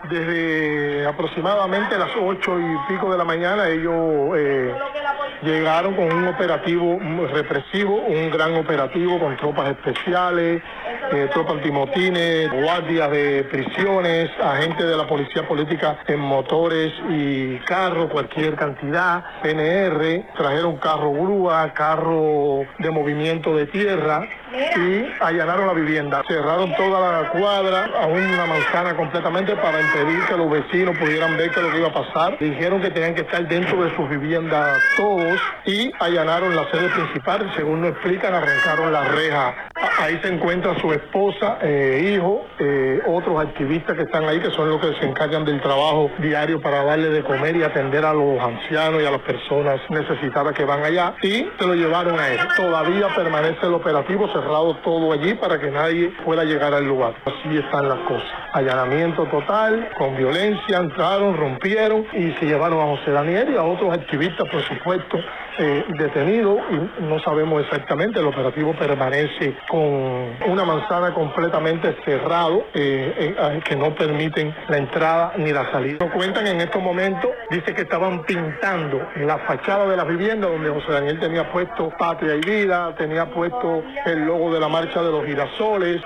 Desde aproximadamente las 8:00 de la mañana ellos llegaron con un operativo represivo, un gran operativo con tropas especiales, tropas antimotines, guardias de prisiones, agentes de la policía política en motores y carros, cualquier cantidad, PNR, trajeron carro grúa, carro de movimiento de tierra y allanaron la vivienda. Cerraron toda la cuadra a una manzana completamente para impedir que los vecinos pudieran ver qué es lo que iba a pasar. Dijeron que tenían que estar dentro de sus viviendas todos y allanaron la sede principal. Según nos explican, arrancaron la reja. Ahí se encuentra su esposa, hijo, otros activistas que están ahí, que son los que se encargan del trabajo diario para darle de comer y atender a los ancianos y a las personas necesitadas que van allá. Y se lo llevaron a él. Todavía permanece el operativo cerrado todo allí para que nadie pueda llegar al lugar. Así están las cosas. Allanamiento total, con violencia, entraron, rompieron y se llevaron a José Daniel y a otros activistas, por supuesto, detenidos, y no sabemos exactamente. El operativo permanece con una manzana completamente cerrado, que no permiten la entrada ni la salida. Nos cuentan en estos momentos, dice que estaban pintando la fachada de la vivienda donde José Daniel tenía puesto Patria y Vida, tenía puesto el logo de la Marcha de los Girasoles.